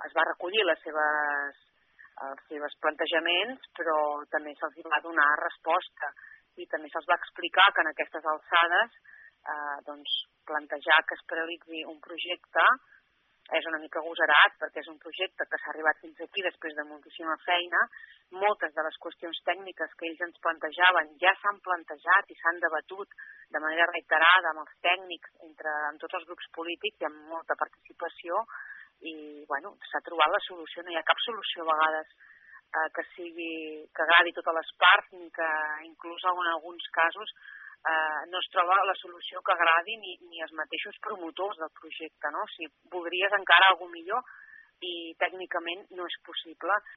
es va recollir els seus plantejaments, però també se'ls va donar resposta i també se'ls va explicar que en aquestes alçades plantejar que es paralitzi un projecte és una mica agosarat, perquè és un projecte que s'ha arribat fins aquí després de moltíssima feina. Moltes de les qüestions tècniques que ells ens plantejaven ja s'han plantejat i s'han debatut de manera reiterada amb els tècnics, amb tots els grups polítics i amb molta participació, i s'ha trobat la solució. No hi ha cap solució a vegades que agradi totes les parts, ni que inclús en alguns casos no es troba la solució que agradi ni els mateixos promotors del projecte, no? Si voldries encara alguna millor i tècnicament no és possible.